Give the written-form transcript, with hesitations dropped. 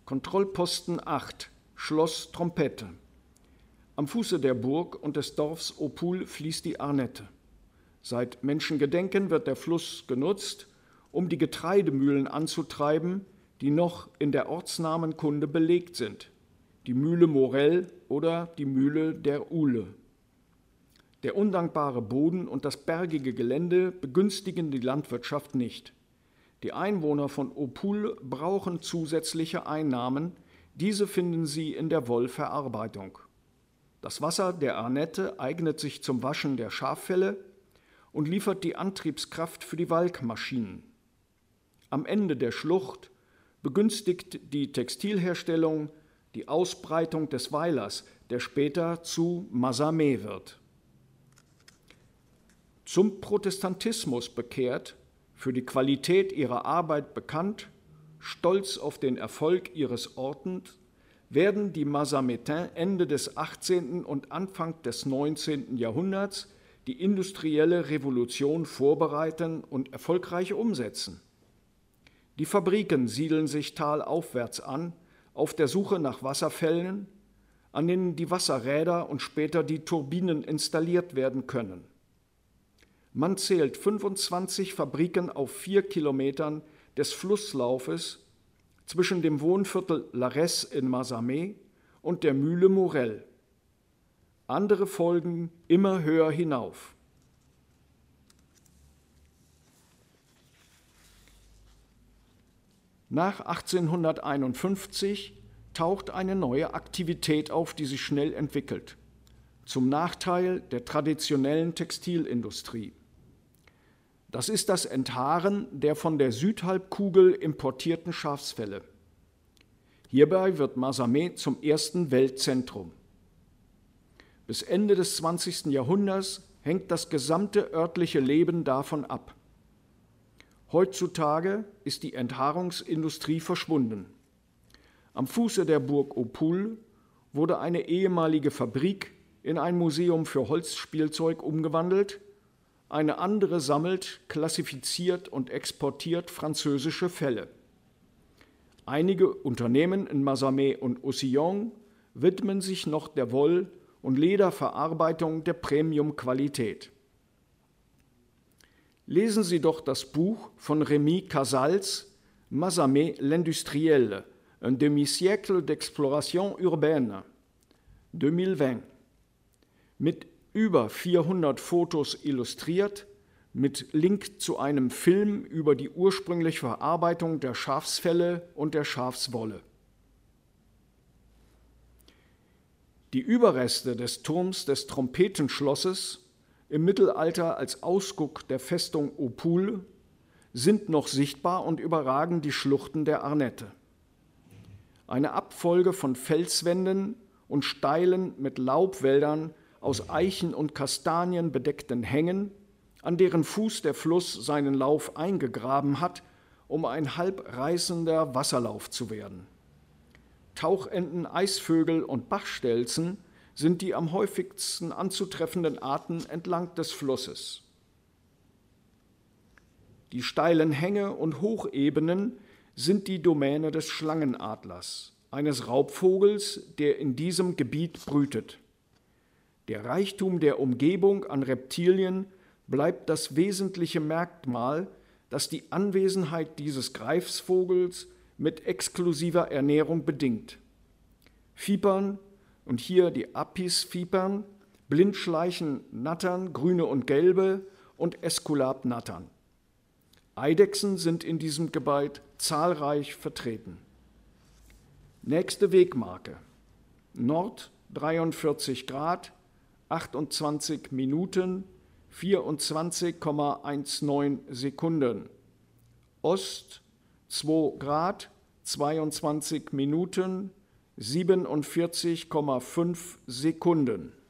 Kontrollposten 8, Schloss Trompette. Am Fuße der Burg und des Dorfs Opul fließt die Arnette. Seit Menschengedenken wird der Fluss genutzt, um die Getreidemühlen anzutreiben, die noch in der Ortsnamenkunde belegt sind. Die Mühle Morell oder die Mühle der Uhle. Der undankbare Boden und das bergige Gelände begünstigen die Landwirtschaft nicht. Die Einwohner von Opul brauchen zusätzliche Einnahmen, diese finden sie in der Wollverarbeitung. Das Wasser der Arnette eignet sich zum Waschen der Schaffelle und liefert die Antriebskraft für die Walkmaschinen. Am Ende der Schlucht begünstigt die Textilherstellung die Ausbreitung des Weilers, der später zu Mazamet wird. Zum Protestantismus bekehrt, für die Qualität ihrer Arbeit bekannt, stolz auf den Erfolg ihres Ortes, werden die Mazametins Ende des 18. und Anfang des 19. Jahrhunderts die industrielle Revolution vorbereiten und erfolgreich umsetzen. Die Fabriken siedeln sich talaufwärts an, auf der Suche nach Wasserfällen, an denen die Wasserräder und später die Turbinen installiert werden können. Man zählt 25 Fabriken auf 4 Kilometern des Flusslaufes zwischen dem Wohnviertel Larès in Mazamet und der Mühle Morell. Andere folgen immer höher hinauf. Nach 1851 taucht eine neue Aktivität auf, die sich schnell entwickelt, zum Nachteil der traditionellen Textilindustrie. Das ist das Enthaaren der von der Südhalbkugel importierten Schafsfelle. Hierbei wird Mazamet zum ersten Weltzentrum. Bis Ende des 20. Jahrhunderts hängt das gesamte örtliche Leben davon ab. Heutzutage ist die Enthaarungsindustrie verschwunden. Am Fuße der Burg Opul wurde eine ehemalige Fabrik in ein Museum für Holzspielzeug umgewandelt. Eine andere sammelt, klassifiziert und exportiert französische Felle. Einige Unternehmen in Mazamet und Roussillon widmen sich noch der Woll- und Lederverarbeitung der Premium-Qualität. Lesen Sie doch das Buch von Rémi Casals Mazamet l'industriel, un demi-siècle d'exploration urbaine, 2020, mit über 400 Fotos illustriert, mit Link zu einem Film über die ursprüngliche Verarbeitung der Schafsfelle und der Schafswolle. Die Überreste des Turms des Trompetenschlosses, im Mittelalter als Ausguck der Festung Opul, sind noch sichtbar und überragen die Schluchten der Arnette. Eine Abfolge von Felswänden und steilen, mit Laubwäldern aus Eichen und Kastanien bedeckten Hängen, an deren Fuß der Fluss seinen Lauf eingegraben hat, um ein halbreißender Wasserlauf zu werden. Tauchenten, Eisvögel und Bachstelzen sind die am häufigsten anzutreffenden Arten entlang des Flusses. Die steilen Hänge und Hochebenen sind die Domäne des Schlangenadlers, eines Raubvogels, der in diesem Gebiet brütet. Der Reichtum der Umgebung an Reptilien bleibt das wesentliche Merkmal, das die Anwesenheit dieses Greifvogels mit exklusiver Ernährung bedingt. Vipern, und hier die Apis-Vipern, Blindschleichen, Nattern, grüne und gelbe und Äskulapnattern. Eidechsen sind in diesem Gebiet zahlreich vertreten. Nächste Wegmarke: Nord 43 Grad, 28 Minuten, 24,19 Sekunden. Ost 2 Grad, 22 Minuten, 47,5 Sekunden.